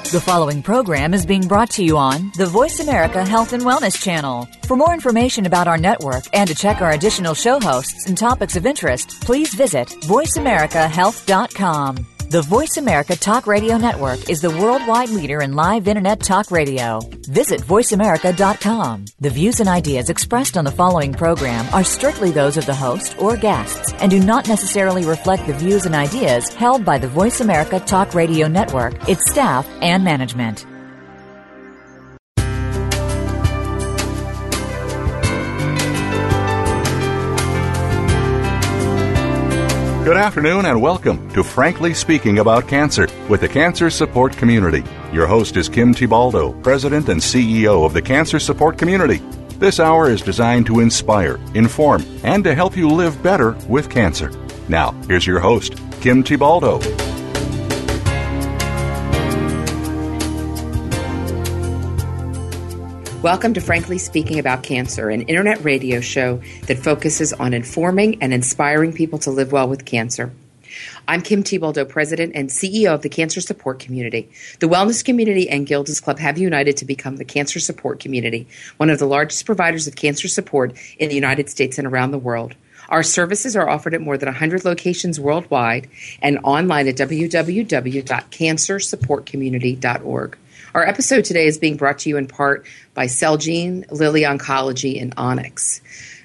The following program is being brought to you on the Voice America Health and Wellness Channel. For more information about our network and to check our additional show hosts and topics of interest, please visit voiceamericahealth.com. The Voice America Talk Radio Network is the worldwide leader in live Internet talk radio. Visit voiceamerica.com. The views and ideas expressed on the following program are strictly those of the host or guests and do not necessarily reflect the views and ideas held by the Voice America Talk Radio Network, its staff, and management. Good afternoon and welcome to Frankly Speaking About Cancer with the Cancer Support Community. Your host is Kim Thiboldeaux, President and CEO of the Cancer Support Community. This hour is designed to inspire, inform, and to help you live better with cancer. Now, here's your host, Kim Thiboldeaux. Welcome to Frankly Speaking About Cancer, an internet radio show that focuses on informing and inspiring people to live well with cancer. I'm Kim Thiboldeaux, President and CEO of the Cancer Support Community. The Wellness Community and Gilda's Club have united to become the Cancer Support Community, one of the largest providers of cancer support in the United States and around the world. Our services are offered at more than 100 locations worldwide and online at www.cancersupportcommunity.org. Our episode today is being brought to you in part by Celgene, Lilly Oncology, and Onyx.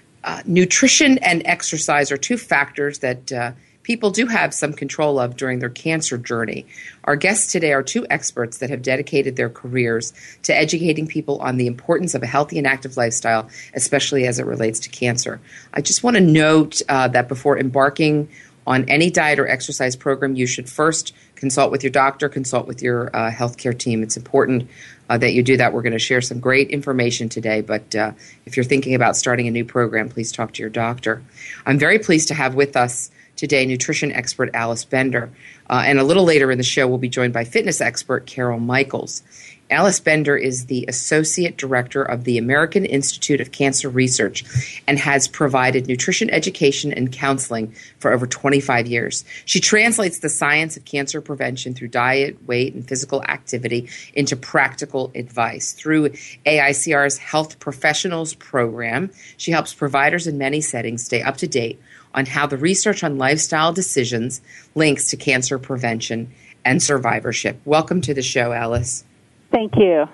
Nutrition and exercise are two factors that people do have some control of during their cancer journey. Our guests today are two experts that have dedicated their careers to educating people on the importance of a healthy and active lifestyle, especially as it relates to cancer. I just want to note that before embarking on any diet or exercise program, you should first consult with your doctor, consult with your healthcare team. It's important that you do that. We're going to share some great information today, but if you're thinking about starting a new program, please talk to your doctor. I'm very pleased to have with us today nutrition expert Alice Bender, and a little later in the show we'll be joined by fitness expert Carol Michaels. Alice Bender is the Associate Director of the American Institute of Cancer Research and has provided nutrition education and counseling for over 25 years. She translates the science of cancer prevention through diet, weight, and physical activity into practical advice. Through AICR's Health Professionals Program, she helps providers in many settings stay up to date on how the research on lifestyle decisions links to cancer prevention and survivorship. Welcome to the show, Alice. Thank you.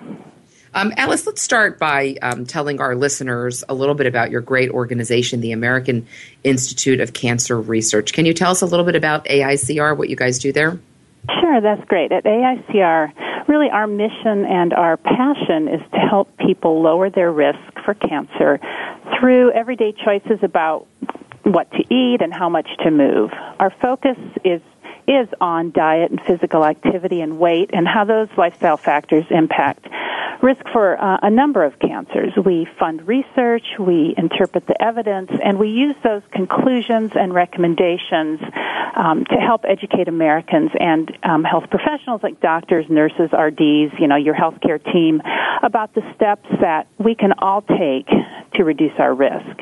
Alice, let's start by telling our listeners a little bit about your great organization, the American Institute of Cancer Research. Can you tell us a little bit about AICR, what you guys do there? Sure, that's great. At AICR, really our mission and our passion is to help people lower their risk for cancer through everyday choices about what to eat and how much to move. Our focus is on diet and physical activity and weight and how those lifestyle factors impact risk for a number of cancers. We fund research, we interpret the evidence, and we use those conclusions and recommendations to help educate Americans and health professionals like doctors, nurses, RDs, your healthcare team about the steps that we can all take to reduce our risk.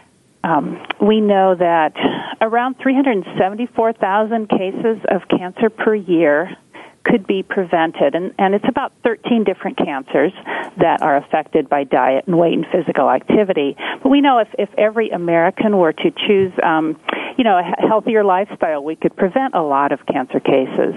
We know that around 374,000 cases of cancer per year could be prevented, and it's about 13 different cancers that are affected by diet and weight and physical activity. But we know if every American were to choose, a healthier lifestyle, we could prevent a lot of cancer cases.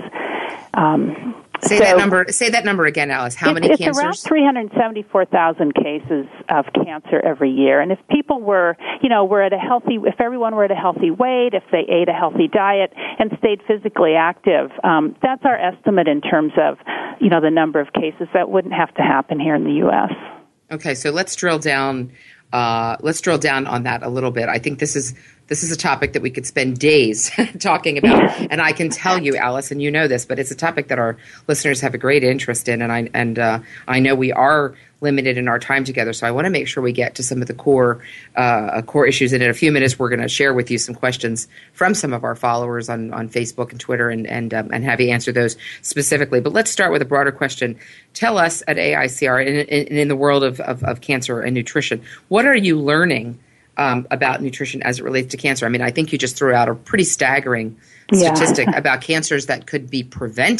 Say that number again, Alice. How many cancers? It's around 374,000 cases of cancer every year. And if people were, if everyone were at a healthy weight, if they ate a healthy diet and stayed physically active, that's our estimate in terms of, the number of cases that wouldn't have to happen here in the U.S. Okay, so let's drill down. Let's drill down on that a little bit. I think this is a topic that we could spend days talking about, and I can tell you, Alice, and you know this, but it's a topic that our listeners have a great interest in, and I know we are limited in our time together, so I want to make sure we get to some of the core issues. And in a few minutes, we're going to share with you some questions from some of our followers on Facebook and Twitter, and have you answer those specifically. But let's start with a broader question. Tell us at AICR, in the world of cancer and nutrition, what are you learning about nutrition as it relates to cancer? I mean, I think you just threw out a pretty staggering statistic about cancers that could be prevented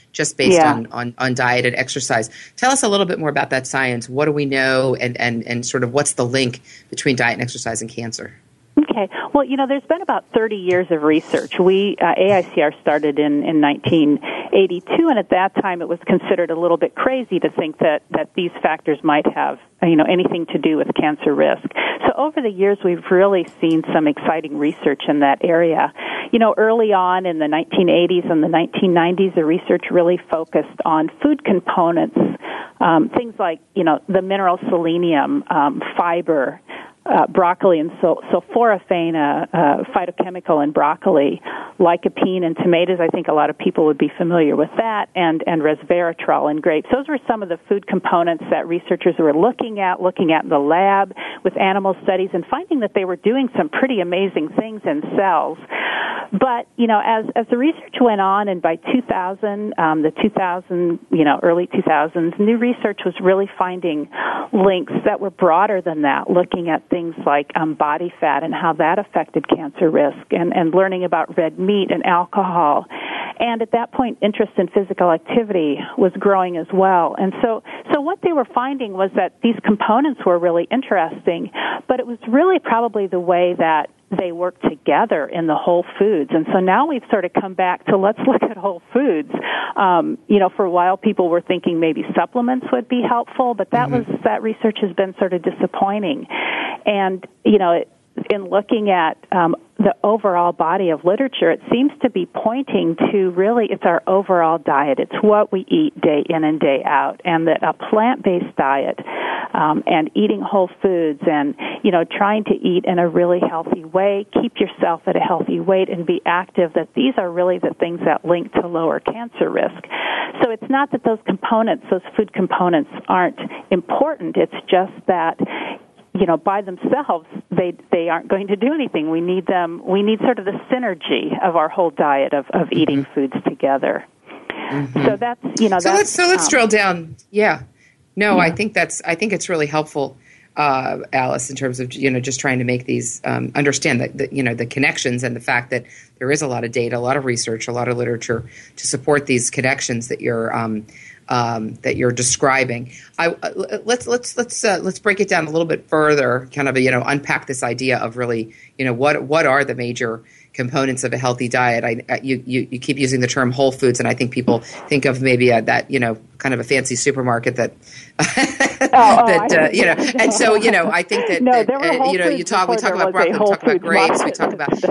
just based on diet and exercise. Tell us a little bit more about that science. What do we know, and sort of what's the link between diet and exercise and cancer? Okay. Well, there's been about 30 years of research. AICR started in 1982, and at that time it was considered a little bit crazy to think that these factors might have, anything to do with cancer risk. So over the years, we've really seen some exciting research in that area. Early on in the 1980s and the 1990s, the research really focused on food components, things like, the mineral selenium, fiber, broccoli and sulforaphane, phytochemical in broccoli, lycopene in tomatoes. I think a lot of people would be familiar with that, and resveratrol in grapes. Those were some of the food components that researchers were looking at in the lab with animal studies and finding that they were doing some pretty amazing things in cells. But, as the research went on, and by 2000, early 2000s, new research was really finding links that were broader than that, looking at things like body fat and how that affected cancer risk, and learning about red meat and alcohol. And at that point, interest in physical activity was growing as well. And so what they were finding was that these components were really interesting, but it was really probably the way that they work together in the whole foods. And so now we've sort of come back to let's look at whole foods. For a while people were thinking maybe supplements would be helpful, but that research has been sort of disappointing. And, in looking at the overall body of literature, it seems to be pointing to really it's our overall diet. It's what we eat day in and day out, and that a plant-based diet and eating whole foods and, trying to eat in a really healthy way, keep yourself at a healthy weight and be active, that these are really the things that link to lower cancer risk. So it's not that those food components aren't important. It's just that by themselves, they aren't going to do anything. We need them. We need sort of the synergy of our whole diet of eating foods together. Mm-hmm. So that's let's drill down. Yeah. No, yeah. I think it's really helpful, Alice, in terms of just trying to make these understand that the connections and the fact that there is a lot of data, a lot of research, a lot of literature to support these connections that you're describing. Let's break it down a little bit further, kind of unpack this idea of really what are the major components of a healthy diet. You keep using the term whole foods, and I think people think of maybe that kind of a fancy supermarket that and so I think that we talk about broccoli, we talk about grapes, we talk about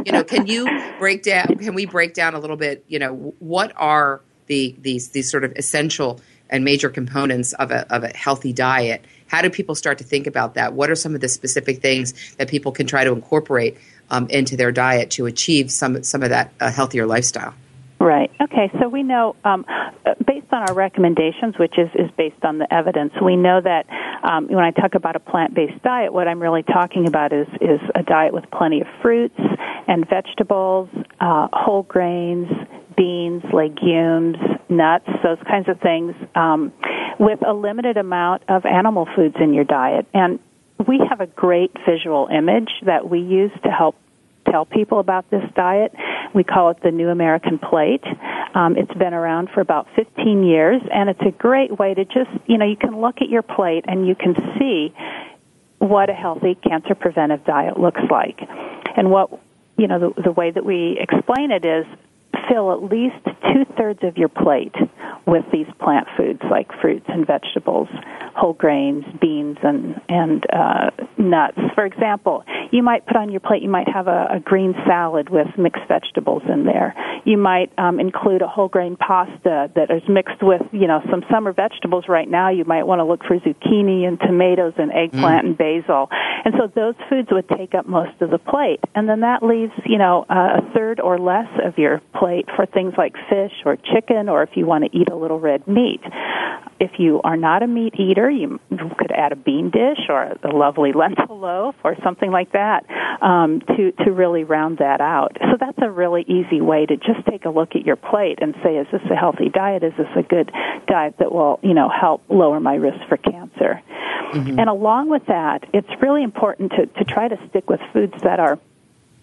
can we break down a little bit what are these sort of essential and major components of a healthy diet? How do people start to think about that? What are some of the specific things that people can try to incorporate into their diet to achieve some of that healthier lifestyle? Right. Okay. So we know, based on our recommendations, which is based on the evidence, we know that when I talk about a plant-based diet, what I'm really talking about is a diet with plenty of fruits and vegetables, whole grains, beans, legumes, nuts, those kinds of things, with a limited amount of animal foods in your diet. And we have a great visual image that we use to help tell people about this diet. We call it the New American Plate. It's been around for about 15 years, and it's a great way to just, you can look at your plate and you can see what a healthy cancer preventive diet looks like. And what, the way that we explain it is fill at least 2/3 of your plate with these plant foods like fruits and vegetables, whole grains, beans, and nuts. For example, you might put on your plate, you might have a green salad with mixed vegetables in there. You might include a whole grain pasta that is mixed with, some summer vegetables right now. You might want to look for zucchini and tomatoes and eggplant and basil. And so those foods would take up most of the plate. And then that leaves, a third or less of your plate for things like fish or chicken, or if you want to eat a little red meat. If you are not a meat eater, you could add a bean dish or a lovely lentil loaf or something like that to really round that out. So that's a really easy way to just take a look at your plate and say, is this a healthy diet? Is this a good diet that will, help lower my risk for cancer? Mm-hmm. And along with that, it's really important to try to stick with foods that are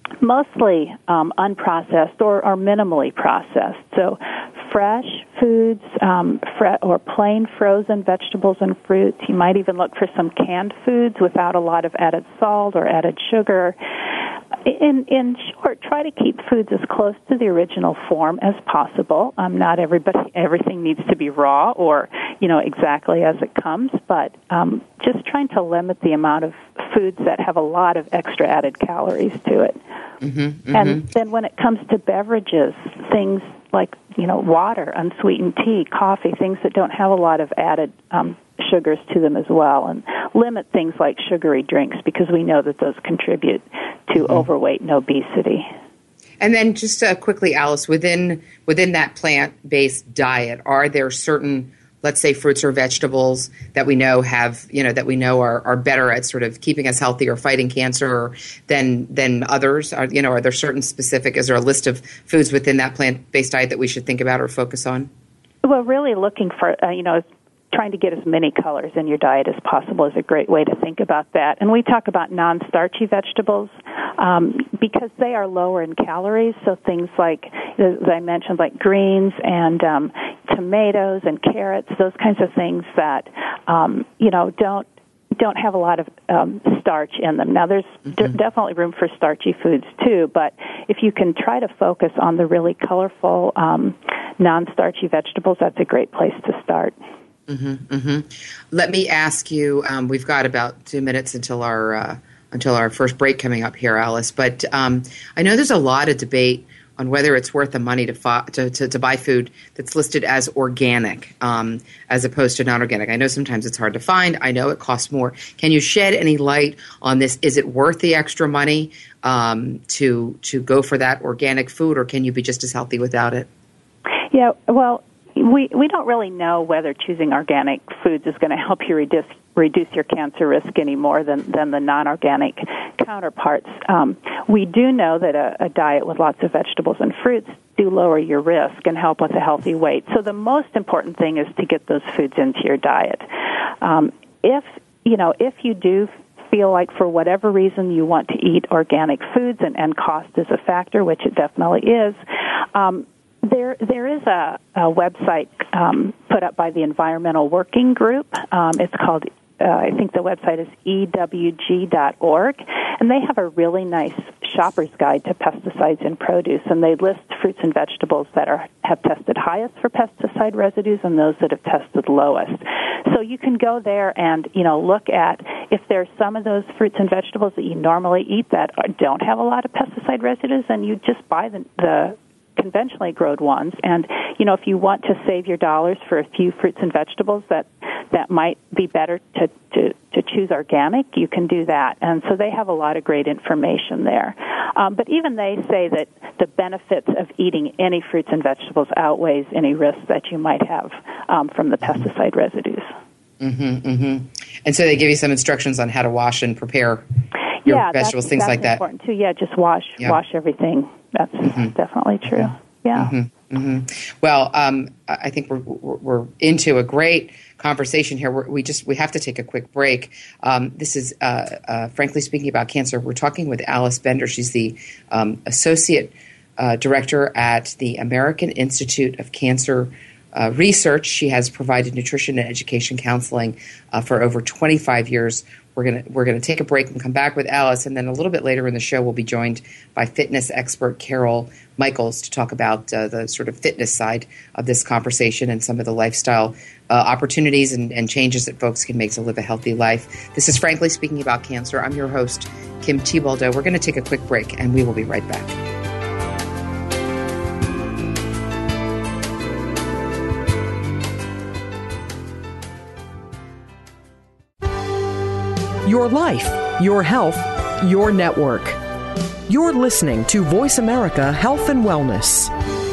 mostly unprocessed or minimally processed. So fresh foods or plain frozen vegetables and fruits. You might even look for some canned foods without a lot of added salt or added sugar. In short, try to keep foods as close to the original form as possible. Not everything needs to be raw or, exactly as it comes, but just trying to limit the amount of foods that have a lot of extra added calories to it. Mm-hmm, mm-hmm. And then when it comes to beverages, things like, water, unsweetened tea, coffee, things that don't have a lot of added sugars to them as well, and limit things like sugary drinks because we know that those contribute to overweight and obesity. And then just quickly, Alice, within that plant-based diet, are there certain, let's say, fruits or vegetables that we know are better at sort of keeping us healthy or fighting cancer than others? Are there certain specific? Is there a list of foods within that plant-based diet that we should think about or focus on? Well, really looking for trying to get as many colors in your diet as possible is a great way to think about that. And we talk about non-starchy vegetables because they are lower in calories. So things like, as I mentioned, like greens and tomatoes and carrots, those kinds of things that don't have a lot of starch in them. Now, there's definitely room for starchy foods too, but if you can try to focus on the really colorful non-starchy vegetables, that's a great place to start. Mm-hmm, mm-hmm. Let me ask you, we've got about 2 minutes until our first break coming up here, Alice, but I know there's a lot of debate on whether it's worth the money to buy food that's listed as organic as opposed to non-organic. I know sometimes it's hard to find. I know it costs more. Can you shed any light on this? Is it worth the extra money to go for that organic food, or can you be just as healthy without it? Yeah, well, we don't really know whether choosing organic foods is going to help you reduce your cancer risk any more than the non-organic counterparts. We do know that a diet with lots of vegetables and fruits do lower your risk and help with a healthy weight. So the most important thing is to get those foods into your diet. If you do feel like for whatever reason you want to eat organic foods and cost is a factor, which it definitely is, there is a website put up by the Environmental Working Group. It's called, I think the website is ewg.org, and they have a really nice shopper's guide to pesticides in produce, and they list fruits and vegetables that have tested highest for pesticide residues and those that have tested lowest. So you can go there and, look at if there's some of those fruits and vegetables that you normally eat that don't have a lot of pesticide residues, and you just buy the conventionally grown ones. And, if you want to save your dollars for a few fruits and vegetables that might be better to choose organic, you can do that. And so they have a lot of great information there. But even they say that the benefits of eating any fruits and vegetables outweighs any risks that you might have from the pesticide residues. Mm-hmm, mm-hmm. And so they give you some instructions on how to wash and prepare your vegetables, things like that. That's important too. Yeah, just wash everything. That's definitely true. Yeah. Mm-hmm. Mm-hmm. Well, I think we're into a great conversation here. We have to take a quick break. This is Frankly Speaking About Cancer. We're talking with Alice Bender. She's the associate director at the American Institute of Cancer Research. She has provided nutrition and education counseling for over 25 years. We're gonna take a break and come back with Alice, and then a little bit later in the show, we'll be joined by fitness expert Carol Michaels to talk about the sort of fitness side of this conversation and some of the lifestyle opportunities and changes that folks can make to live a healthy life. This is Frankly Speaking About Cancer. I'm your host, Kim Thiboldeaux. We're going to take a quick break, and we will be right back. Your life, your health, your network. You're listening to Voice America Health and Wellness.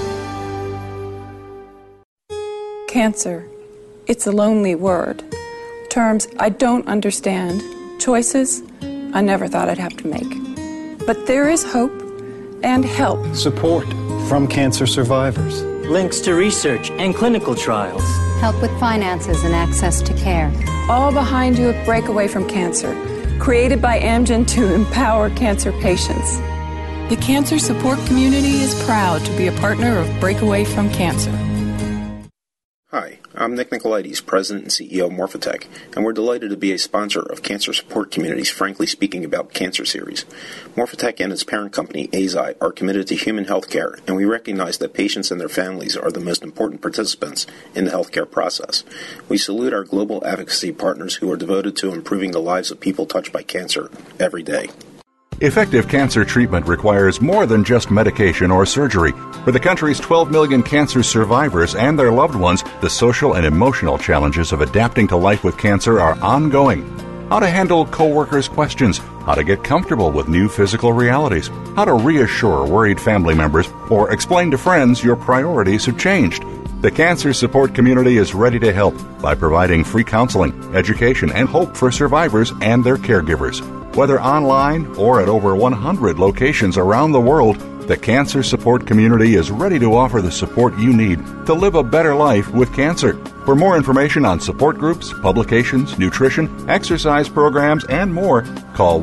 Cancer. It's a lonely word. Terms I don't understand. Choices I never thought I'd have to make. But there is hope and help. Support from cancer survivors. Links to research and clinical trials. Help with finances and access to care. All behind you at Break Away from Cancer, created by Amgen to empower cancer patients. The cancer support community is proud to be a partner of Breakaway from Cancer. Hi, I'm Nick Nicolaides, President and CEO of Morphotek, and we're delighted to be a sponsor of Cancer Support Community's Frankly Speaking About Cancer series. Morphotek and its parent company, Eisai, are committed to human health care, and we recognize that patients and their families are the most important participants in the healthcare process. We salute our global advocacy partners who are devoted to improving the lives of people touched by cancer every day. Effective cancer treatment requires more than just medication or surgery. For the country's 12 million cancer survivors and their loved ones, the social and emotional challenges of adapting to life with cancer are ongoing. How to handle coworkers' questions, how to get comfortable with new physical realities, how to reassure worried family members, or explain to friends your priorities have changed. The Cancer Support Community is ready to help by providing free counseling, education, and hope for survivors and their caregivers. Whether online or at over 100 locations around the world, the Cancer Support Community is ready to offer the support you need to live a better life with cancer. For more information on support groups, publications, nutrition, exercise programs, and more, call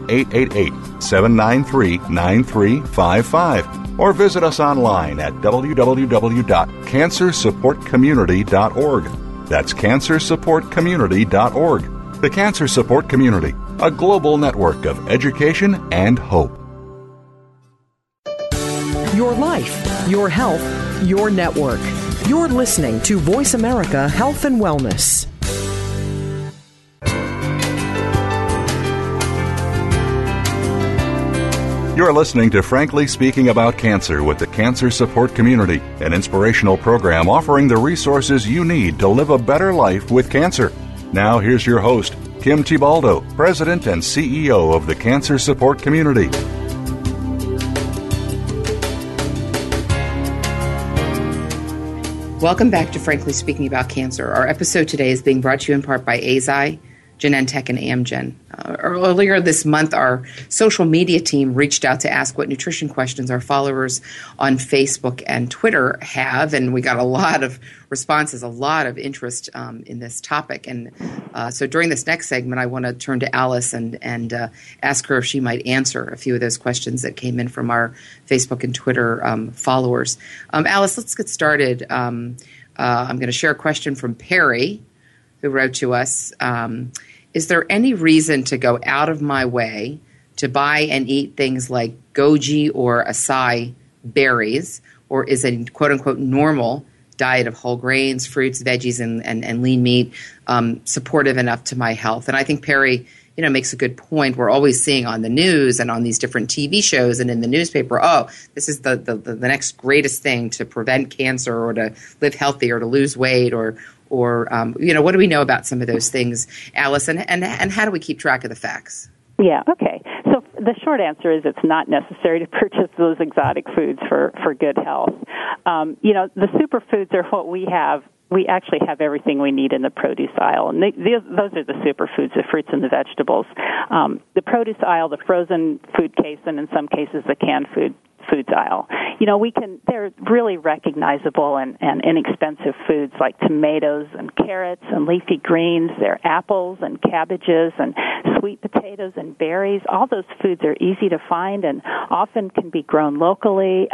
1-888-793-9355 or visit us online at www.cancersupportcommunity.org. That's cancersupportcommunity.org. The Cancer Support Community, a global network of education and hope. Your life, your health, your network. You're listening to Voice America Health and Wellness. You're listening to Frankly Speaking About Cancer with the Cancer Support Community, an inspirational program offering the resources you need to live a better life with cancer. Now here's your host, Kim Thiboldeaux, President and CEO of the Cancer Support Community. Welcome back to Frankly Speaking About Cancer. Our episode today is being brought to you in part by Eisai, Genentech, and Amgen. Earlier this month, our social media team reached out to ask what nutrition questions our followers on Facebook and Twitter have, and we got a lot of responses, a lot of interest in this topic. And so during this next segment, I want to turn to Alice and ask her if she might answer a few of those questions that came in from our Facebook and Twitter followers. Alice, let's get started. I'm going to share a question from Perry, who wrote to us. Is there any reason to go out of my way to buy and eat things like goji or acai berries, or is a quote-unquote normal diet of whole grains, fruits, veggies, and lean meat supportive enough to my health? And I think Perry, makes a good point. We're always seeing on the news and on these different TV shows and in the newspaper, this is the next greatest thing to prevent cancer or to live healthy or to lose weight or what do we know about some of those things, Alice, and how do we keep track of the facts? Yeah, okay. So the short answer is it's not necessary to purchase those exotic foods for good health. The superfoods are what we have. We actually have everything we need in the produce aisle, and those are the superfoods, the fruits and the vegetables. The produce aisle, the frozen food case, and in some cases the canned foods aisle. They're really recognizable and inexpensive foods like tomatoes and carrots and leafy greens. They're apples and cabbages and sweet potatoes and berries. All those foods are easy to find and often can be grown locally.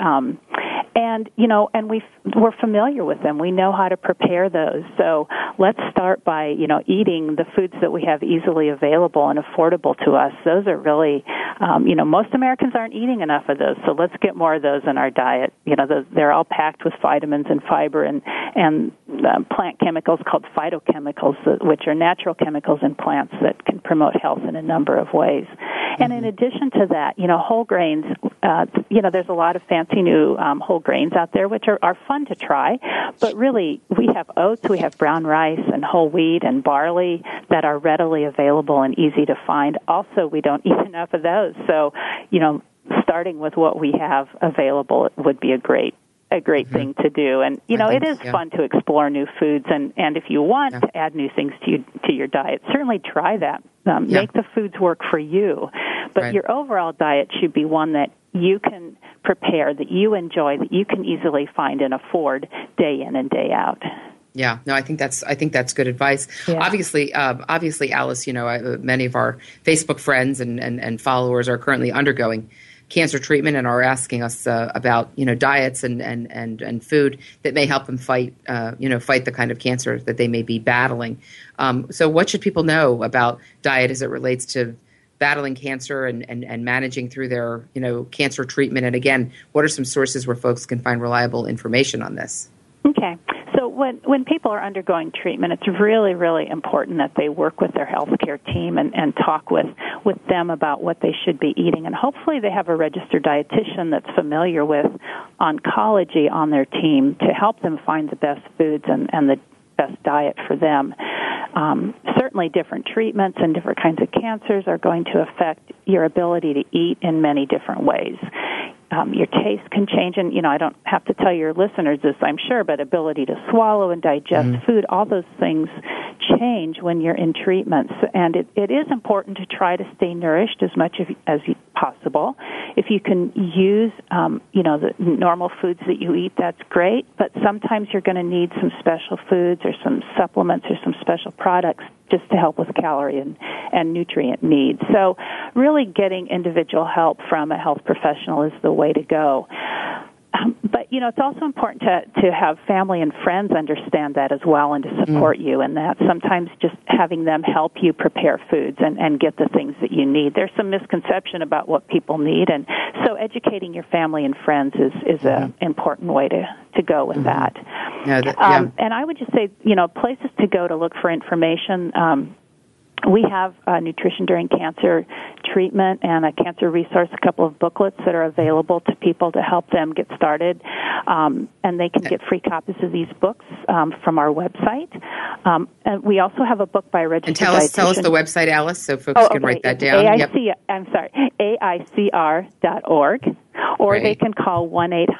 And we're familiar with them. We know how to prepare those. So let's start by, eating the foods that we have easily available and affordable to us. Those are really, most Americans aren't eating enough of those. So let's get more of those in our diet. They're all packed with vitamins and fiber and plant chemicals called phytochemicals, which are natural chemicals in plants that can promote health in a number of ways. And in addition to that, whole grains, there's a lot of fancy new whole grains out there, which are fun to try. But really, we have oats, we have brown rice and whole wheat and barley that are readily available and easy to find. Also, we don't eat enough of those. So, starting with what we have available would be a great thing to do. And, it is fun to explore new foods. And if you want to add new things to your diet, certainly try that. Make the foods work for you. But your overall diet should be one that you can prepare, that you enjoy, that you can easily find and afford day in and day out. Yeah, no, I think that's good advice. Yeah. Obviously, Alice, many of our Facebook friends and followers are currently undergoing cancer treatment and are asking us about diets and food that may help them fight the kind of cancer that they may be battling. So what should people know about diet as it relates to battling cancer and managing through their cancer treatment? And again, what are some sources where folks can find reliable information on this? Okay. So when people are undergoing treatment, it's really, really important that they work with their healthcare team and talk with them about what they should be eating. And hopefully they have a registered dietitian that's familiar with oncology on their team to help them find the best foods and the best diet for them. Certainly different treatments and different kinds of cancers are going to affect your ability to eat in many different ways. Your taste can change, and, I don't have to tell your listeners this, I'm sure, but ability to swallow and digest food, all those things change when you're in treatments. And it is important to try to stay nourished as much as possible. If you can use, the normal foods that you eat, that's great, but sometimes you're going to need some special foods or some supplements or some special products just to help with calorie and nutrient needs. So really getting individual help from a health professional is the way to go. But, it's also important to have family and friends understand that as well and to support you in that. Sometimes just having them help you prepare foods and get the things that you need. There's some misconception about what people need, and so educating your family and friends is an important way to go with that. And I would just say, places to go to look for information. We have Nutrition During Cancer Treatment and a cancer resource, a couple of booklets that are available to people to help them get started. And they can get free copies of these books from our website. And we also have a book by a registered dietitian. Tell us the website, Alice, so folks can write that down. AICR.org. Or they can call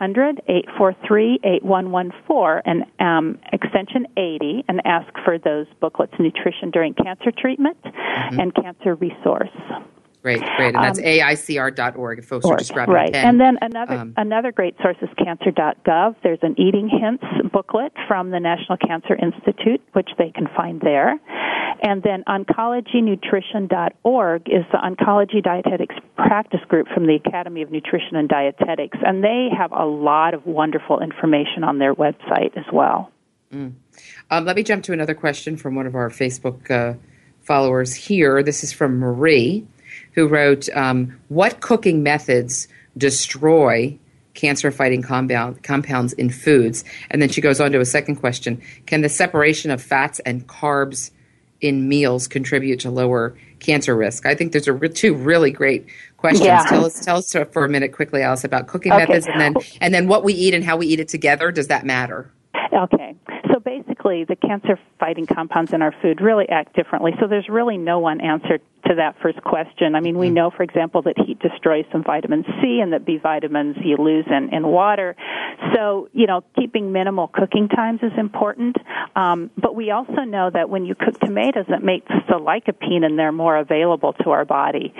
1-800-843-8114 and extension 80 and ask for those booklets, Nutrition During Cancer Treatment and Cancer Resource. Great. And that's AICR.org if folks are just grabbing a pen. And then another great source is cancer.gov. There's an Eating Hints booklet from the National Cancer Institute, which they can find there. And then oncologynutrition.org is the Oncology Dietetics Practice Group from the Academy of Nutrition and Dietetics, and they have a lot of wonderful information on their website as well. Let me jump to another question from one of our Facebook followers here. This is from Marie, who wrote, what cooking methods destroy cancer-fighting compounds in foods? And then she goes on to a second question. Can the separation of fats and carbs in meals contribute to lower cancer risk? I think those are two really great questions. Yeah. Tell us for a minute quickly, Alice, about cooking methods and then what we eat and how we eat it together. Does that matter? Okay. So basically, the cancer-fighting compounds in our food really act differently. So there's really no one answer to that first question. I mean, we know, for example, that heat destroys some vitamin C and that B vitamins you lose in water. So, keeping minimal cooking times is important. But we also know that when you cook tomatoes, it makes the lycopene in there more available to our body.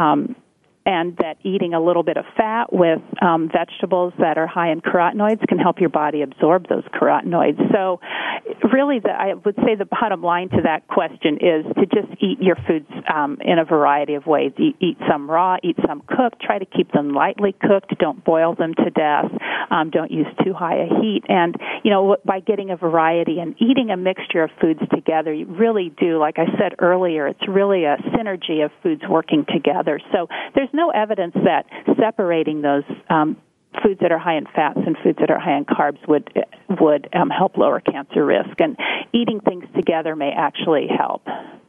And that eating a little bit of fat with vegetables that are high in carotenoids can help your body absorb those carotenoids. So really, I would say the bottom line to that question is to just eat your foods in a variety of ways. Eat some raw, eat some cooked. Try to keep them lightly cooked. Don't boil them to death. Don't use too high a heat. And, by getting a variety and eating a mixture of foods together, you really do, like I said earlier, it's really a synergy of foods working together. So there's no evidence that separating those foods that are high in fats and foods that are high in carbs would help lower cancer risk. And eating things together may actually help.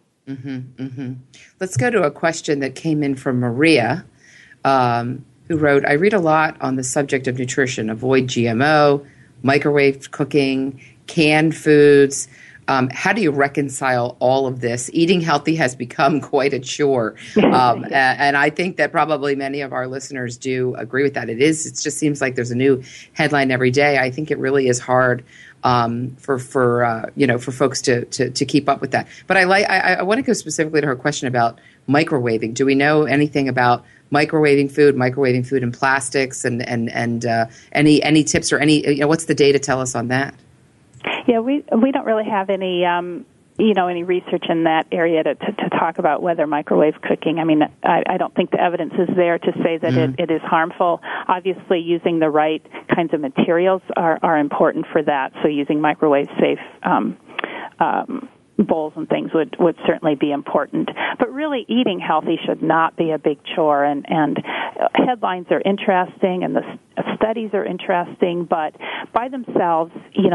Let's go to a question that came in from Maria, who wrote, I read a lot on the subject of nutrition. Avoid GMO, microwave cooking, canned foods. How do you reconcile all of this? Eating healthy has become quite a chore. And I think that probably many of our listeners do agree with that. It just seems like there's a new headline every day. I think it really is hard for folks to keep up with that. But I want to go specifically to her question about microwaving. Do we know anything about microwaving food in plastics and any tips or what's the data tell us on that? Yeah, we don't really have any any research in that area to talk about whether microwave cooking. I mean, I don't think the evidence is there to say that it is harmful. Obviously, using the right kinds of materials are important for that. So using microwave-safe bowls and things would certainly be important. But really, eating healthy should not be a big chore. And headlines are interesting, and the studies are interesting, but by themselves,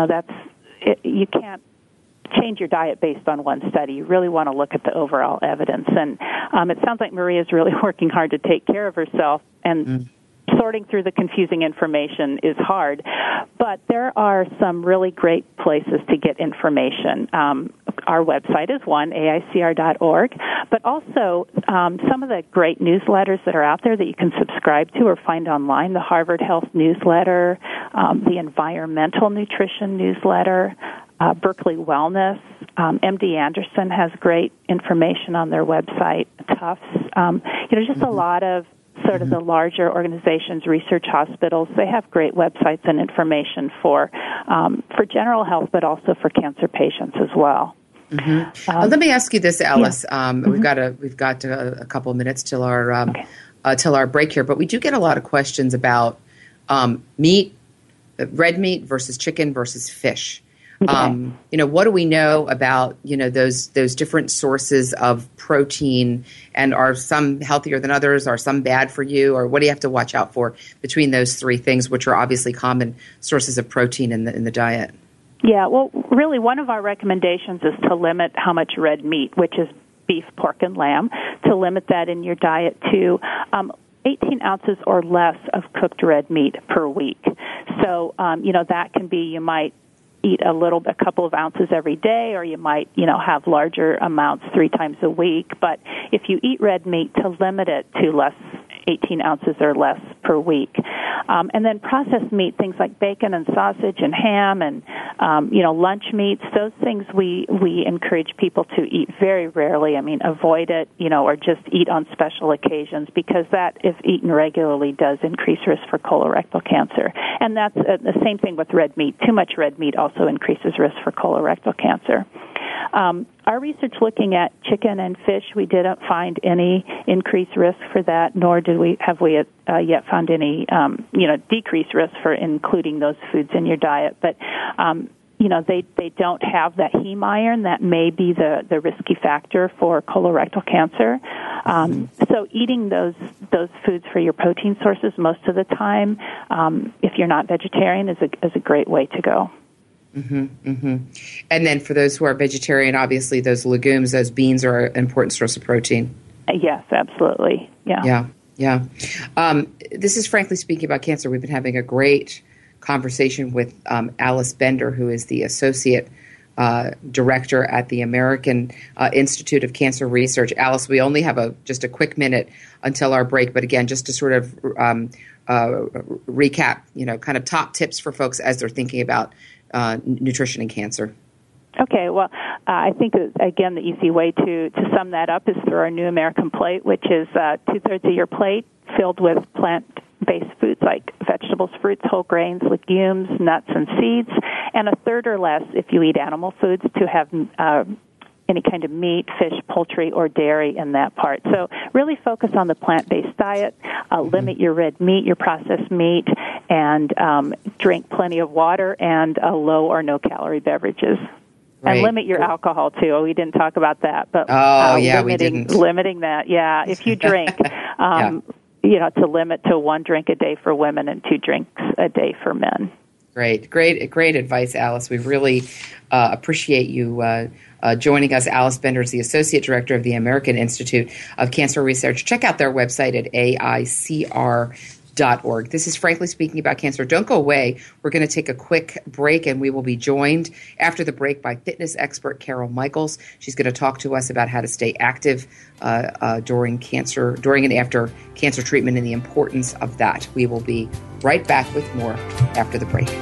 you can't change your diet based on one study. You really want to look at the overall evidence. And it sounds like Maria's really working hard to take care of herself, and sorting through the confusing information is hard. But there are some really great places to get information. Our website is one, AICR.org, but also some of the great newsletters that are out there that you can subscribe to or find online, the Harvard Health Newsletter, the Environmental Nutrition Newsletter, Berkeley Wellness. MD Anderson has great information on their website, Tufts. Just a lot of sort of the larger organizations, research hospitals, they have great websites and information for general health, but also for cancer patients as well. Let me ask you this, Alice. Yeah. We've got a couple of minutes till our break here, but we do get a lot of questions about meat, red meat versus chicken versus fish. Okay. What do we know about, those different sources of protein, and are some healthier than others? Are some bad for you? Or what do you have to watch out for between those three things, which are obviously common sources of protein in the diet? Yeah, well, really one of our recommendations is to limit how much red meat, which is beef, pork, and lamb, to limit that in your diet to 18 ounces or less of cooked red meat per week. So, that can be, you might eat a couple of ounces every day, or you might, have larger amounts 3 times a week. But if you eat red meat, to limit it to 18 ounces or less per week. And then processed meat, things like bacon and sausage and ham and, lunch meats, those things we encourage people to eat very rarely. I mean, avoid it, or just eat on special occasions, because that, if eaten regularly, does increase risk for colorectal cancer. And that's the same thing with red meat. Too much red meat also increases risk for colorectal cancer. Our research looking at chicken and fish, we didn't find any increased risk for that, nor have we yet found any, decreased risk for including those foods in your diet. But, they don't have that heme iron that may be the risky factor for colorectal cancer. So eating those foods for your protein sources most of the time, if you're not vegetarian, is a great way to go. And then for those who are vegetarian, obviously those legumes, those beans are an important source of protein. Yes, absolutely. Yeah. This is Frankly Speaking About Cancer. We've been having a great conversation with Alice Bender, who is the Associate Director at the American Institute of Cancer Research. Alice, we only have just a quick minute until our break, but again, just to sort of recap, kind of top tips for folks as they're thinking about nutrition and cancer. Okay, well, I think, again, the easy way to sum that up is through our New American Plate, which is 2/3 of your plate filled with plant-based foods like vegetables, fruits, whole grains, legumes, nuts, and seeds, and 1/3 or less, if you eat animal foods, to have any kind of meat, fish, poultry, or dairy in that part. So really focus on the plant-based diet, limit your red meat, your processed meat, and drink plenty of water and low or no-calorie beverages. Right. And limit your alcohol, too. We didn't talk about that. But limiting that, yeah. If you drink, to limit to 1 drink a day for women and 2 drinks a day for men. Great advice, Alice. We really appreciate you joining us. Alice Bender is the Associate Director of the American Institute of Cancer Research. Check out their website at AICR.org. This is Frankly Speaking About Cancer. Don't go away. We're going to take a quick break, and we will be joined after the break by fitness expert Carol Michaels. She's going to talk to us about how to stay active during and after cancer treatment and the importance of that. We will be right back with more after the break.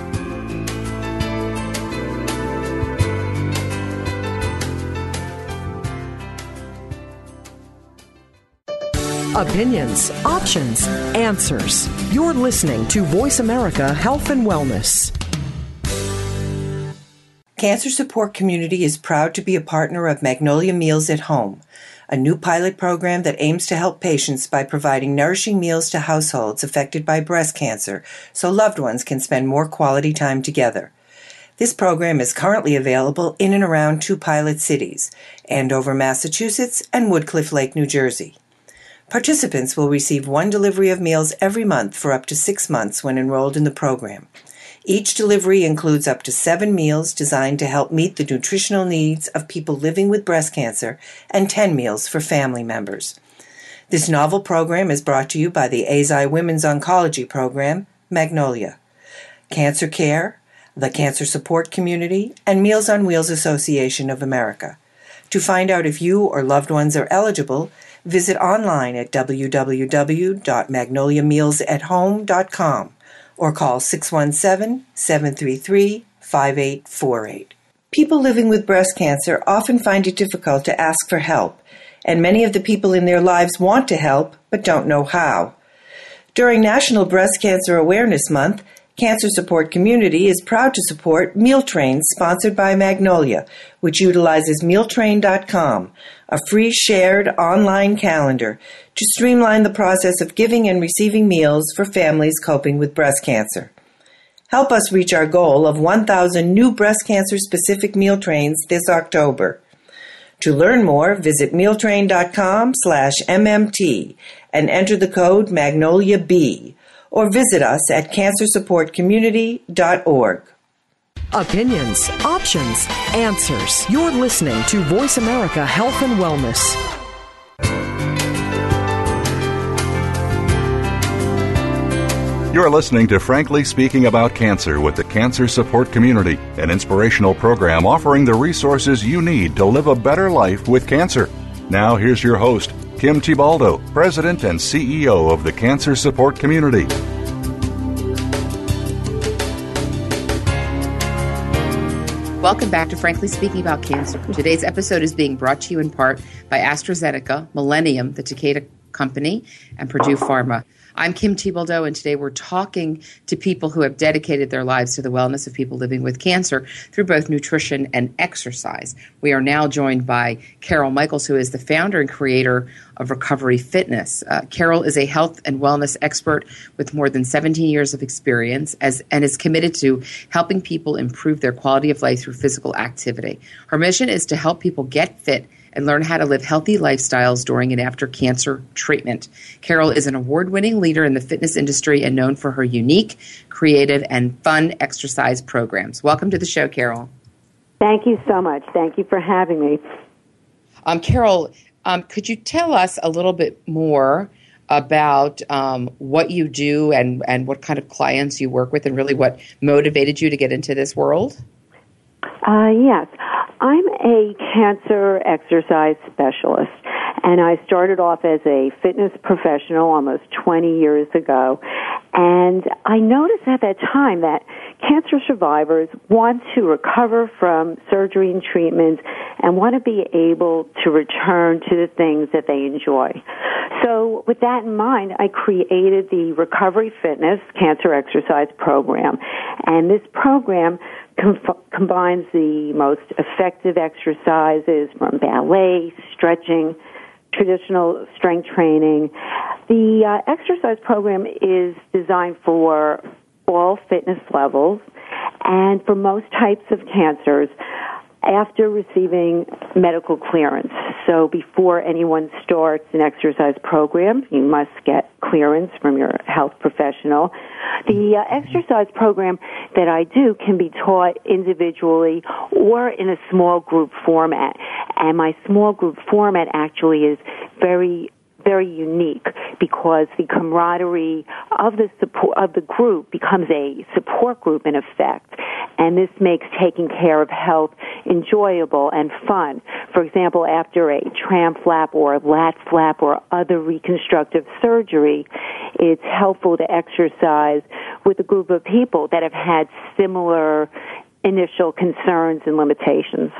Opinions, options, answers. You're listening to Voice America Health and Wellness. Cancer Support Community is proud to be a partner of Magnolia Meals at Home, a new pilot program that aims to help patients by providing nourishing meals to households affected by breast cancer so loved ones can spend more quality time together. This program is currently available in and around 2 pilot cities, Andover, Massachusetts, and Woodcliff Lake, New Jersey. Participants will receive 1 delivery of meals every month for up to 6 months when enrolled in the program. Each delivery includes up to 7 meals designed to help meet the nutritional needs of people living with breast cancer and 10 meals for family members. This novel program is brought to you by the AZI Women's Oncology Program, Magnolia, Cancer Care, the Cancer Support Community, and Meals on Wheels Association of America. To find out if you or loved ones are eligible, visit online at www.magnoliamealsathome.com. or call 617-733-5848. People living with breast cancer often find it difficult to ask for help, and many of the people in their lives want to help but don't know how. During National Breast Cancer Awareness Month, Cancer Support Community is proud to support Meal Train sponsored by Magnolia, which utilizes mealtrain.com, a free shared online calendar to streamline the process of giving and receiving meals for families coping with breast cancer. Help us reach our goal of 1,000 new breast cancer-specific meal trains this October. To learn more, visit mealtrain.com/MMT and enter the code MagnoliaB, or visit us at cancersupportcommunity.org. Opinions, options, answers. You're listening to Voice America Health and Wellness. You're listening to Frankly Speaking About Cancer with the Cancer Support Community, an inspirational program offering the resources you need to live a better life with cancer. Now here's your host, Kim Thiboldeaux, President and CEO of the Cancer Support Community. Welcome back to Frankly Speaking About Cancer. Today's episode is being brought to you in part by AstraZeneca, Millennium, the Takeda company, and Purdue Pharma. I'm Kim Thiboldeaux, and today we're talking to people who have dedicated their lives to the wellness of people living with cancer through both nutrition and exercise. We are now joined by Carol Michaels, who is the founder and creator of Recovery Fitness. Carol is a health and wellness expert with more than 17 years of experience and is committed to helping people improve their quality of life through physical activity. Her mission is to help people get fit and learn how to live healthy lifestyles during and after cancer treatment. Carol is an award-winning leader in the fitness industry and known for her unique, creative, and fun exercise programs. Welcome to the show, Carol. Thank you so much. Thank you for having me. Carol, could you tell us a little bit more about what you do and what kind of clients you work with and really what motivated you to get into this world? Yes. I'm a cancer exercise specialist, and I started off as a fitness professional almost 20 years ago, and I noticed at that time that cancer survivors want to recover from surgery and treatment and want to be able to return to the things that they enjoy. So with that in mind, I created the Recovery Fitness Cancer Exercise Program, and this program combines the most effective exercises from ballet, stretching, traditional strength training. The exercise program is designed for all fitness levels and for most types of cancers after receiving medical clearance. So before anyone starts an exercise program, you must get clearance from your health professional. The exercise program that I do can be taught individually or in a small group format. And my small group format actually is very unique because the camaraderie of the support of the group becomes a support group in effect, and this makes taking care of health enjoyable and fun. For example, after a tram flap or a lat flap or other reconstructive surgery, it's helpful to exercise with a group of people that have had similar initial concerns and limitations.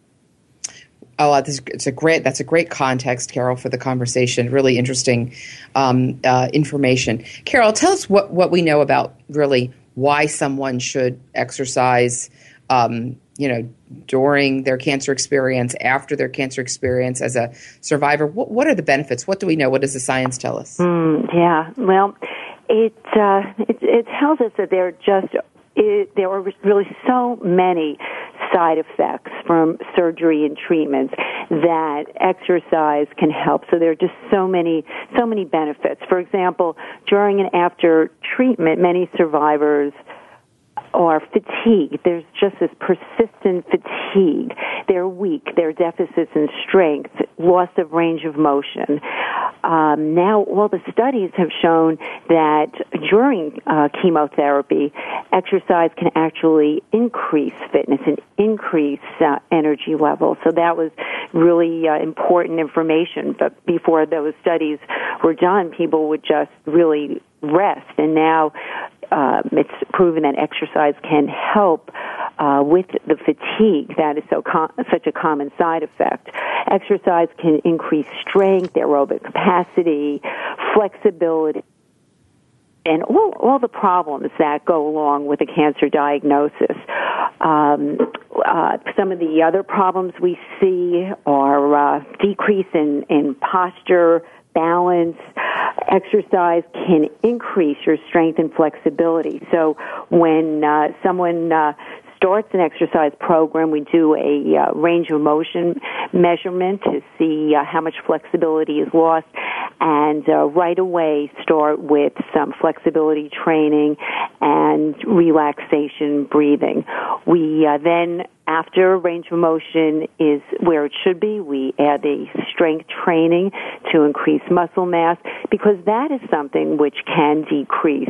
Oh, that's a great context, Carol, for the conversation. Really interesting information. Carol, tell us what we know about really why someone should exercise during their cancer experience, after their cancer experience as a survivor? What are the benefits? What do we know? What does the science tell us? Yeah, well, it tells us that there are really so many side effects from surgery and treatments that exercise can help. So there are just so many benefits. For example, during and after treatment, many survivors are fatigued. There's just this persistent fatigue. They're weak. There are deficits in strength, loss of range of motion. Now, all the studies have shown that during chemotherapy, exercise can actually increase fitness and increase energy levels. So that was really important information. But before those studies were done, people would just really rest. And now it's proven that exercise can help with the fatigue that is such a common side effect. Exercise can increase strength, aerobic capacity, flexibility, and all the problems that go along with a cancer diagnosis. Some of the other problems we see are decrease in posture, balance. Exercise can increase your strength and flexibility. So when someone starts an exercise program, we do a range of motion measurement to see how much flexibility is lost, and right away start with some flexibility training and relaxation breathing. We then, after range of motion is where it should be, we add a strength training to increase muscle mass, because that is something which can decrease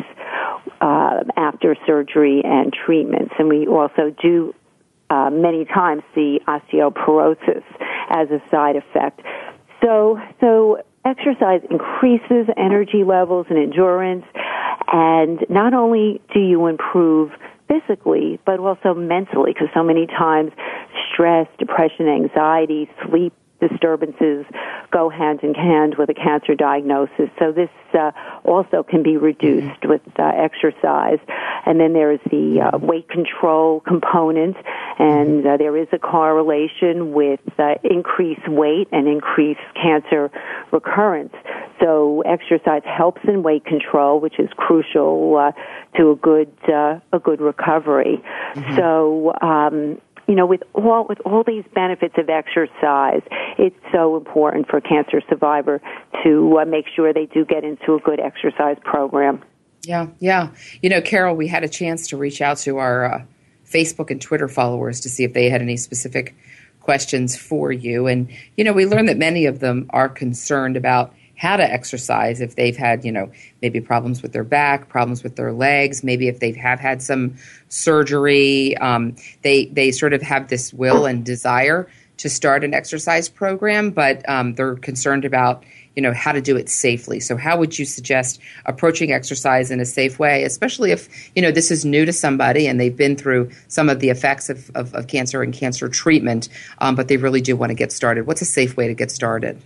after surgery and treatments. And we also do many times see osteoporosis as a side effect. So exercise increases energy levels and endurance, and not only do you improve physically, but also mentally, because so many times stress, depression, anxiety, sleep disturbances go hand in hand with a cancer diagnosis. So this also can be reduced with exercise. And then there is the weight control component, and there is a correlation with increased weight and increased cancer recurrence. So exercise helps in weight control, which is crucial to a good recovery. Mm-hmm. So with all these benefits of exercise, it's so important for a cancer survivor to make sure they do get into a good exercise program. Yeah. Carol, we had a chance to reach out to our Facebook and Twitter followers to see if they had any specific questions for you. And, we learned that many of them are concerned about how to exercise if they've had, maybe problems with their back, problems with their legs, maybe if they have had some surgery. They sort of have this will and desire to start an exercise program, but they're concerned about, how to do it safely. So how would you suggest approaching exercise in a safe way, especially if, this is new to somebody and they've been through some of the effects of cancer and cancer treatment, but they really do want to get started? What's a safe way to get started?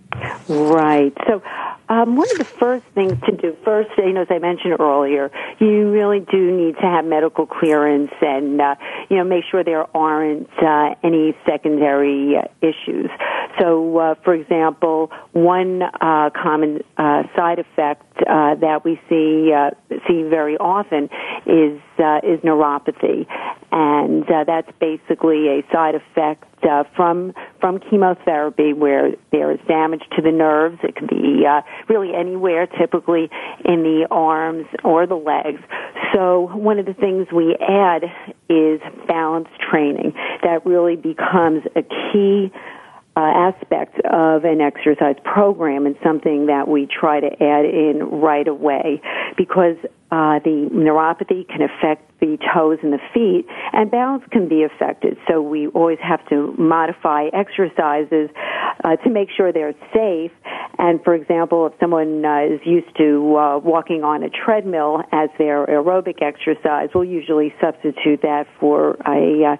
Right. So one of the first things to do, as I mentioned earlier, you really do need to have medical clearance and, make sure there aren't any secondary issues. So, for example, one common side effect that we see very often is neuropathy, and that's basically a side effect from chemotherapy where there is damage to the nerves. It can be really anywhere, typically in the arms or the legs. So one of the things we add is balance training. That really becomes a key aspect of an exercise program, and something that we try to add in right away, because the neuropathy can affect the toes and the feet, and balance can be affected. So we always have to modify exercises to make sure they're safe. And for example, if someone is used to walking on a treadmill as their aerobic exercise, we'll usually substitute that for a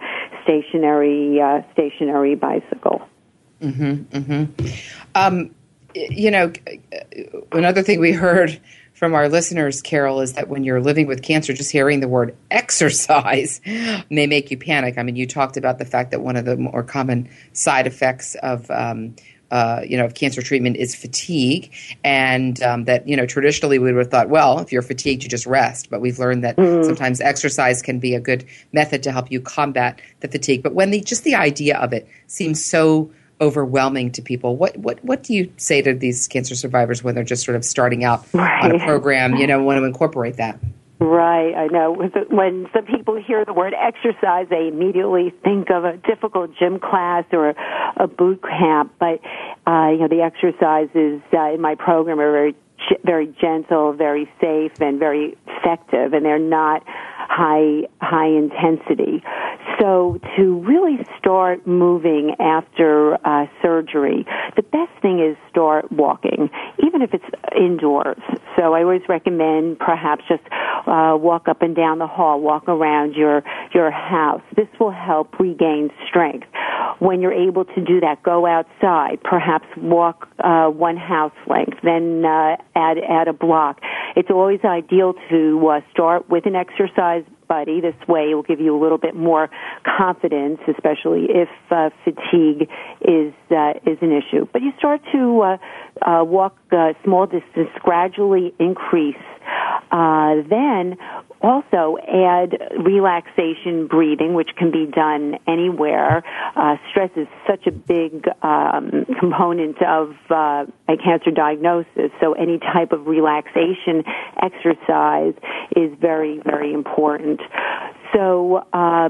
stationary bicycle. Mm-hmm, mm-hmm. Another thing we heard from our listeners, Carol, is that when you're living with cancer, just hearing the word exercise may make you panic. I mean, you talked about the fact that one of the more common side effects of of cancer treatment is fatigue, and that traditionally we would have thought, well, if you're fatigued, you just rest. But we've learned that sometimes exercise can be a good method to help you combat the fatigue. But when just the idea of it seems so overwhelming to people, what do you say to these cancer survivors when they're just sort of starting out on a program, want to incorporate that? Right, I know. When some people hear the word exercise, they immediately think of a difficult gym class or a boot camp. But the exercises in my program are very, very gentle, very safe, and very effective, and they're not high intensity. So to really start moving after surgery, the best thing is start walking, even if it's indoors. So I always recommend perhaps just walk up and down the hall, walk around your house. This will help regain strength. When you're able to do that, go outside, perhaps walk one house length, then add a block. It's always ideal to start with an exercise buddy. This way it will give you a little bit more confidence, especially if fatigue is an issue. But you start to walk small distance, gradually increase. Then also add relaxation breathing, which can be done anywhere. Stress is such a big component of a cancer diagnosis, so any type of relaxation exercise is very, very important. So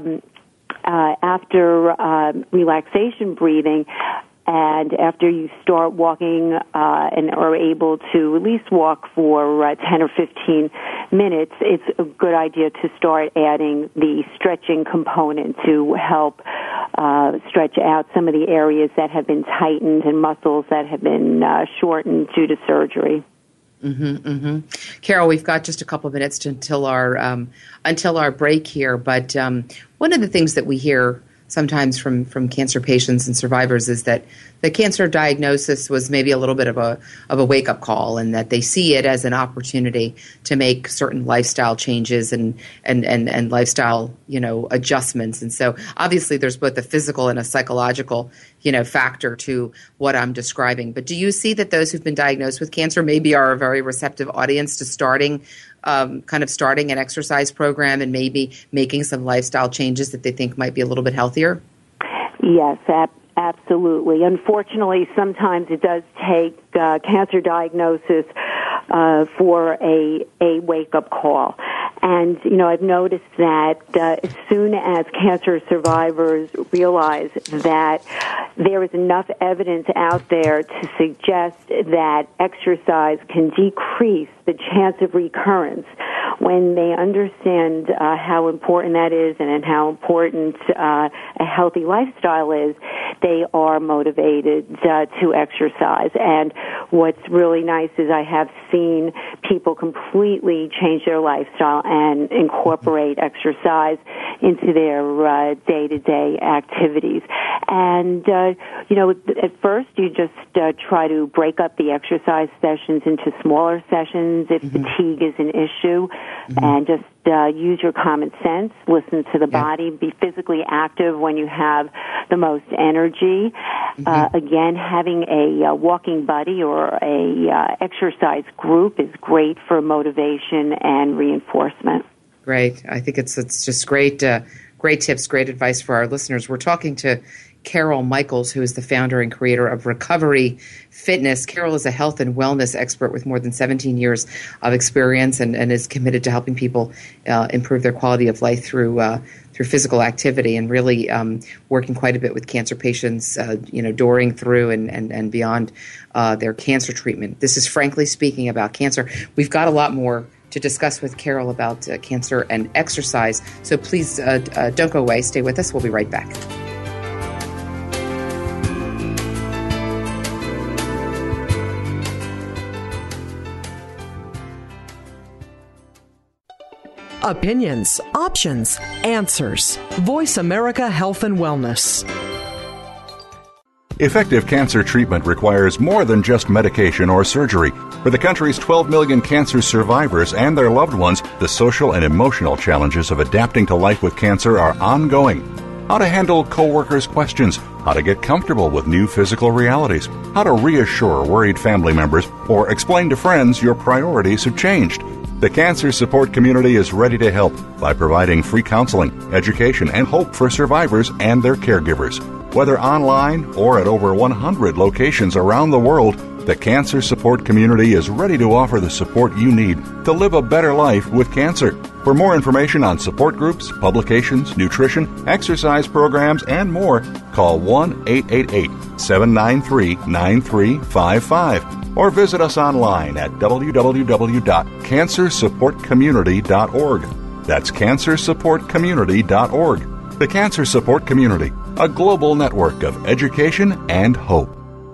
after relaxation breathing, and after you start walking and are able to at least walk for 10 or 15 minutes, it's a good idea to start adding the stretching component to help stretch out some of the areas that have been tightened and muscles that have been shortened due to surgery. Carol, we've got just a couple of minutes until our break here, but one of the things that we hear sometimes from cancer patients and survivors is that the cancer diagnosis was maybe a little bit of a wake-up call, and that they see it as an opportunity to make certain lifestyle changes and lifestyle adjustments. And so obviously there's both a physical and a psychological factor to what I'm describing. But do you see that those who've been diagnosed with cancer maybe are a very receptive audience to starting an exercise program and maybe making some lifestyle changes that they think might be a little bit healthier? Yes, absolutely. Unfortunately, sometimes it does take cancer diagnosis for a wake-up call. And, I've noticed that as soon as cancer survivors realize that there is enough evidence out there to suggest that exercise can decrease the chance of recurrence, when they understand how important that is and how important a healthy lifestyle is, they are motivated to exercise. And what's really nice is I have seen people completely change their lifestyle and incorporate exercise into their day-to-day activities. And, at first you just try to break up the exercise sessions into smaller sessions if fatigue is an issue, and just use your common sense, listen to the body, be physically active when you have the most energy. Again, having a walking buddy or a exercise group is great for motivation and reinforcement. Great. I think it's just great tips, great advice for our listeners. We're talking to Carol Michaels, who is the founder and creator of Recovery Fitness. Carol is a health and wellness expert with more than 17 years of experience and is committed to helping people improve their quality of life through physical activity, and really working quite a bit with cancer patients, during, through, and beyond their cancer treatment. This is Frankly Speaking About Cancer. We've got a lot more to discuss with Carol about cancer and exercise, so please don't go away. Stay with us. We'll be right back. Opinions, options, answers. Voice America Health and Wellness. Effective cancer treatment requires more than just medication or surgery. For the country's 12 million cancer survivors and their loved ones, the social and emotional challenges of adapting to life with cancer are ongoing. How to handle coworkers' questions, how to get comfortable with new physical realities, how to reassure worried family members, or explain to friends your priorities have changed. The Cancer Support Community is ready to help by providing free counseling, education, and hope for survivors and their caregivers. Whether online or at over 100 locations around the world, the Cancer Support Community is ready to offer the support you need to live a better life with cancer. For more information on support groups, publications, nutrition, exercise programs, and more, call 1-888-793-9355 or visit us online at www.cancersupportcommunity.org. That's cancersupportcommunity.org. The Cancer Support Community, a global network of education and hope.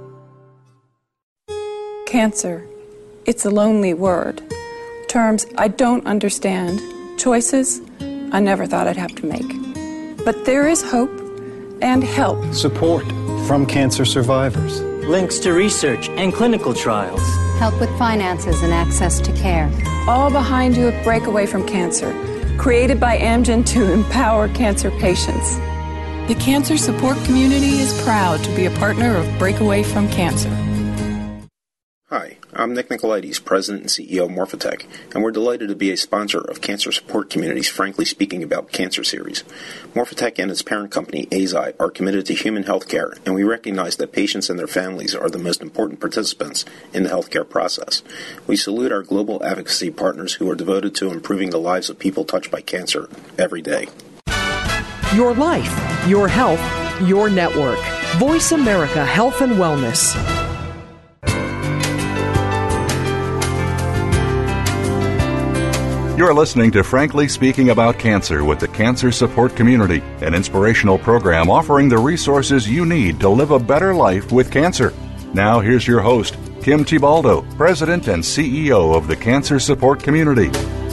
Cancer. It's a lonely word. Terms I don't understand. Choices I never thought I'd have to make. But there is hope and help. Support from cancer survivors. Links to research and clinical trials. Help with finances and access to care. All behind you at Breakaway from Cancer, created by Amgen to empower cancer patients. The Cancer Support Community is proud to be a partner of Breakaway from Cancer. Hi, I'm Nick Nicolaides, President and CEO of Morphotek, and we're delighted to be a sponsor of Cancer Support Community's Frankly Speaking About Cancer series. Morphotek and its parent company, Eisai, are committed to human health care, and we recognize that patients and their families are the most important participants in the healthcare process. We salute our global advocacy partners who are devoted to improving the lives of people touched by cancer every day. Your life, your health, your network. Voice America Health and Wellness. You're listening to Frankly Speaking About Cancer with the Cancer Support Community, an inspirational program offering the resources you need to live a better life with cancer. Now here's your host, Kim Thiboldeaux, President and CEO of the Cancer Support Community.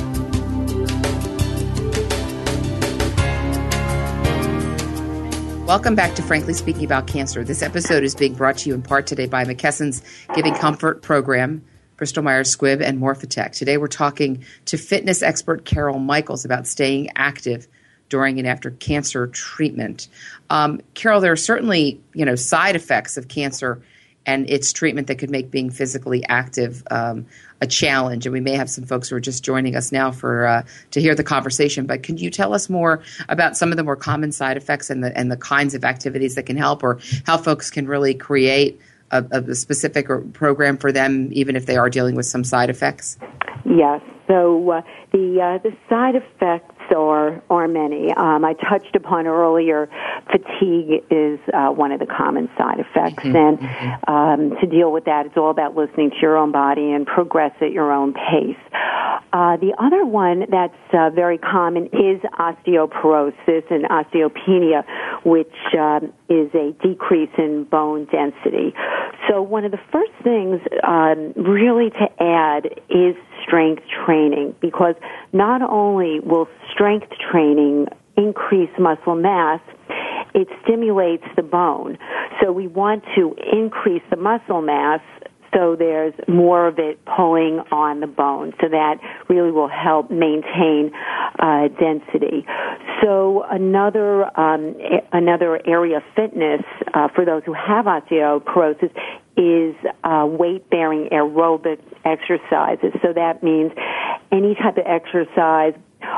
Welcome back to Frankly Speaking About Cancer. This episode is being brought to you in part today by McKesson's Giving Comfort program, Bristol Myers Squibb, and Morphotek. Today we're talking to fitness expert Carol Michaels about staying active during and after cancer treatment. Carol, there are certainly, side effects of cancer and its treatment that could make being physically active a challenge. And we may have some folks who are just joining us now to hear the conversation. But can you tell us more about some of the more common side effects and the kinds of activities that can help, or how folks can really create a specific program for them, even if they are dealing with some side effects? Yes. So the side effects are many. I touched upon earlier, fatigue is one of the common side effects. And to deal with that, it's all about listening to your own body and progress at your own pace. The other one that's very common is osteoporosis and osteopenia, which is a decrease in bone density. So one of the first things really to add is strength training, because not only will strength training increase muscle mass, it stimulates the bone. So we want to increase the muscle mass so there's more of it pulling on the bone. So that really will help maintain density. So another area of fitness for those who have osteoporosis is weight-bearing aerobic exercises. So that means any type of exercise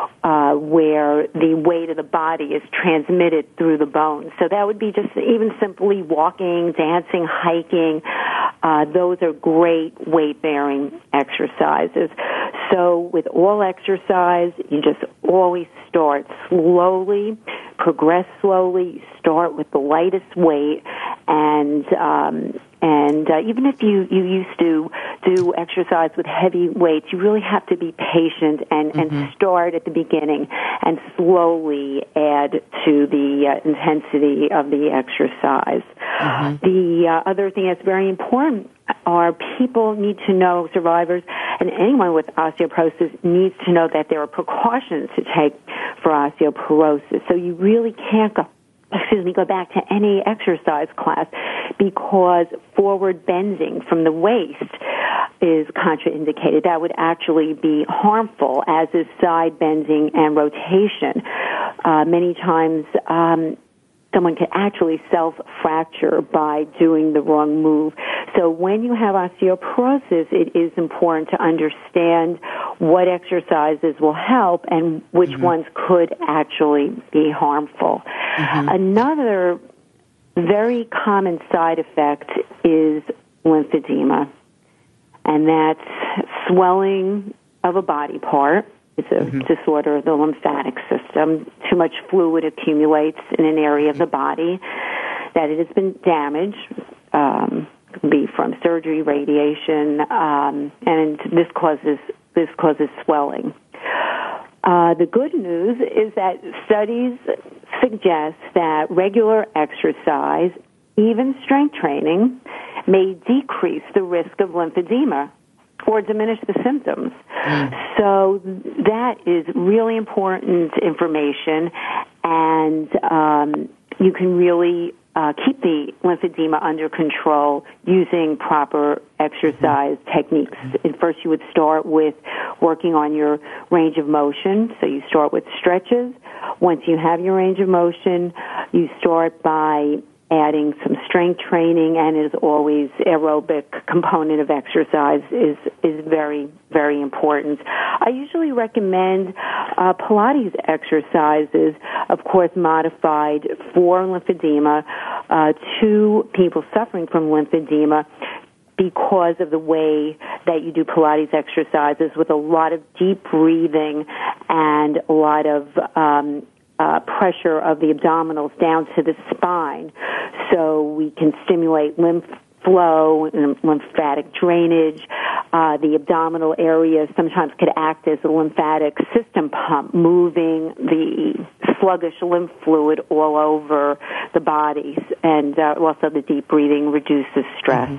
where the weight of the body is transmitted through the bones. So that would be just even simply walking, dancing, hiking. Those are great weight-bearing exercises. So with all exercise, you just always start slowly, progress slowly, start with the lightest weight, and even if you used to do exercise with heavy weights, you really have to be patient and start at the beginning and slowly add to the intensity of the exercise. The other thing that's very important are people need to know, survivors and anyone with osteoporosis needs to know that there are precautions to take for osteoporosis. So you really can't go back to any exercise class, because forward bending from the waist is contraindicated. That would actually be harmful, as is side bending and rotation. Many times, someone can actually self-fracture by doing the wrong move. So when you have osteoporosis, it is important to understand what exercises will help and which ones could actually be harmful. Another very common side effect is lymphedema, and that's swelling of a body part. It's a disorder of the lymphatic system. Too much fluid accumulates in an area of the body that it has been damaged, could be from surgery, radiation, and this causes swelling. The good news is that studies suggest that regular exercise, even strength training, may decrease the risk of lymphedema or diminish the symptoms. So that is really important information, and you can really keep the lymphedema under control using proper exercise techniques. And first, you would start with working on your range of motion. So you start with stretches. Once you have your range of motion, you start by adding some strength training, and as always, aerobic component of exercise is very, very important. I usually recommend Pilates exercises, of course, modified for lymphedema, to people suffering from lymphedema, because of the way that you do Pilates exercises with a lot of deep breathing and a lot of pressure of the abdominals down to the spine, so we can stimulate lymph flow and lymphatic drainage. The abdominal area sometimes could act as a lymphatic system pump, moving the sluggish lymph fluid all over the body, and also the deep breathing reduces stress.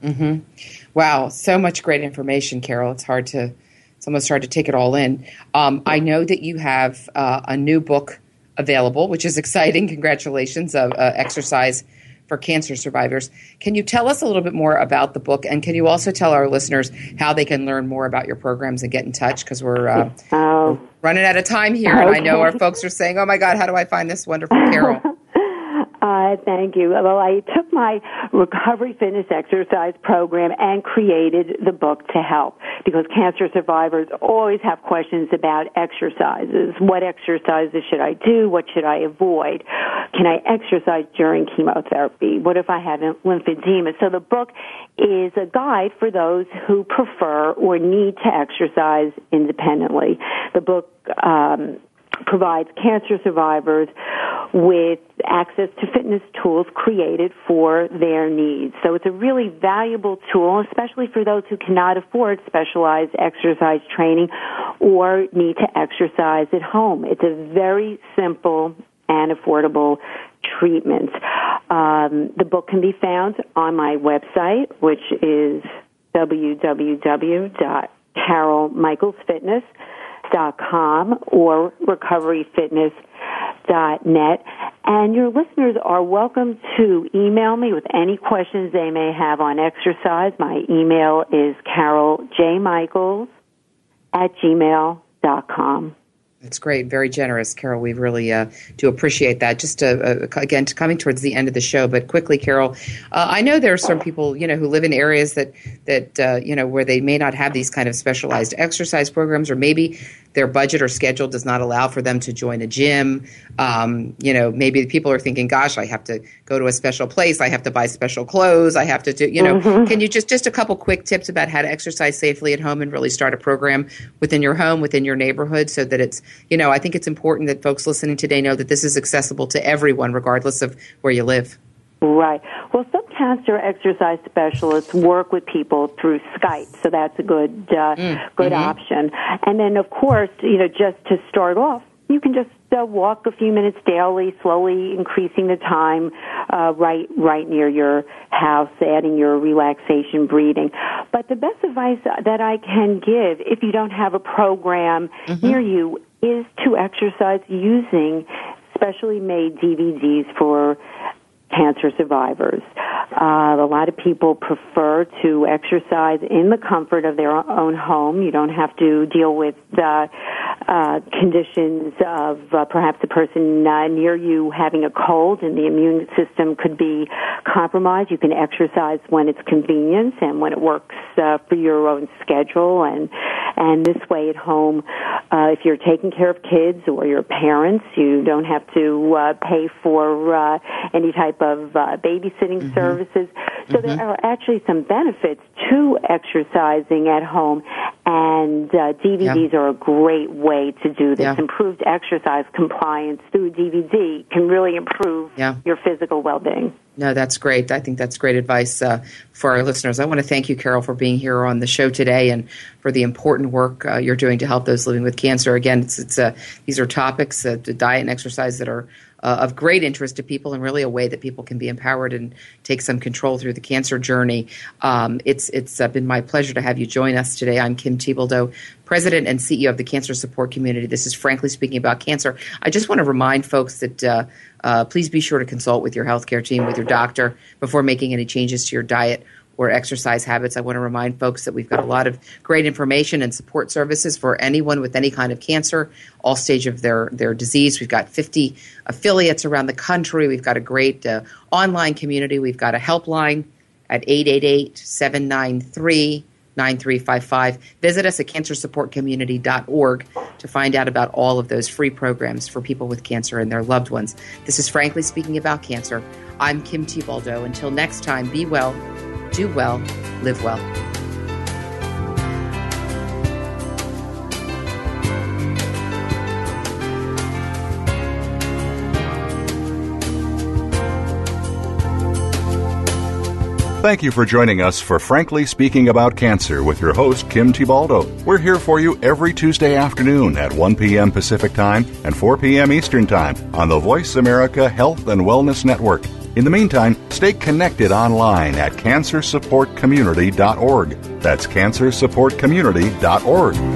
Wow, so much great information, Carol. It's almost hard to take it all in. I know that you have a new book available, which is exciting. Congratulations, of Exercise for Cancer Survivors. Can you tell us a little bit more about the book, and can you also tell our listeners how they can learn more about your programs and get in touch? Because we're running out of time here, and I know our folks are saying, oh my God, how do I find this wonderful Carol? Thank you. Well, I took my recovery fitness exercise program and created the book to help, because cancer survivors always have questions about exercises. What exercises should I do? What should I avoid? Can I exercise during chemotherapy? What if I have lymphedema? So the book is a guide for those who prefer or need to exercise independently. The book provides cancer survivors with access to fitness tools created for their needs. So it's a really valuable tool, especially for those who cannot afford specialized exercise training or need to exercise at home. It's a very simple and affordable treatment. The book can be found on my website, which is www.carolmichaelsfitness.com or recoveryfitness.net. And your listeners are welcome to email me with any questions they may have on exercise. My email is caroljmichaels@gmail.com. That's great. Very generous, Carol. We really do appreciate that. Just again, coming towards the end of the show, but quickly, Carol, I know there are some people, who live in areas that where they may not have these kind of specialized exercise programs, or maybe their budget or schedule does not allow for them to join a gym. Maybe people are thinking, gosh, I have to go to a special place. I have to buy special clothes. I have to do, Can you just a couple quick tips about how to exercise safely at home and really start a program within your home, within your neighborhood, so that it's, I think it's important that folks listening today know that this is accessible to everyone, regardless of where you live. Right. Well, some cancer exercise specialists work with people through Skype, so that's a good option. And then, of course, just to start off, you can just walk a few minutes daily, slowly increasing the time right near your house, adding your relaxation breathing. But the best advice that I can give, if you don't have a program near you, is to exercise using specially made DVDs for cancer survivors. A lot of people prefer to exercise in the comfort of their own home. You don't have to deal with conditions of perhaps a person near you having a cold and the immune system could be compromised. You can exercise when it's convenient and when it works for your own schedule. And this way at home, if you're taking care of kids or your parents, you don't have to pay for any type of babysitting services. So there are actually some benefits to exercising at home, and DVDs are a great way to do this. Improved exercise compliance through DVD can really improve your physical well-being. No, that's great. I think that's great advice for our listeners. I want to thank you, Carol, for being here on the show today and for the important work you're doing to help those living with cancer. Again, these are topics, diet and exercise, that are of great interest to people, and really a way that people can be empowered and take some control through the cancer journey. It's been my pleasure to have you join us today. I'm Kim Thiboldeaux, President and CEO of the Cancer Support Community. This is Frankly Speaking About Cancer. I just want to remind folks that please be sure to consult with your healthcare team, with your doctor, before making any changes to your diet or exercise habits. I want to remind folks that we've got a lot of great information and support services for anyone with any kind of cancer, all stage of their disease. We've got 50 affiliates around the country. We've got a great online community. We've got a helpline at 888-793-9355. Visit us at cancersupportcommunity.org to find out about all of those free programs for people with cancer and their loved ones. This is Frankly Speaking About Cancer. I'm Kim Thiboldeaux. Until next time, be well, do well, live well. Thank you for joining us for Frankly Speaking About Cancer with your host, Kim Thiboldeaux. We're here for you every Tuesday afternoon at 1 p.m. Pacific Time and 4 p.m. Eastern Time on the Voice America Health and Wellness Network. In the meantime, stay connected online at cancersupportcommunity.org. That's cancersupportcommunity.org.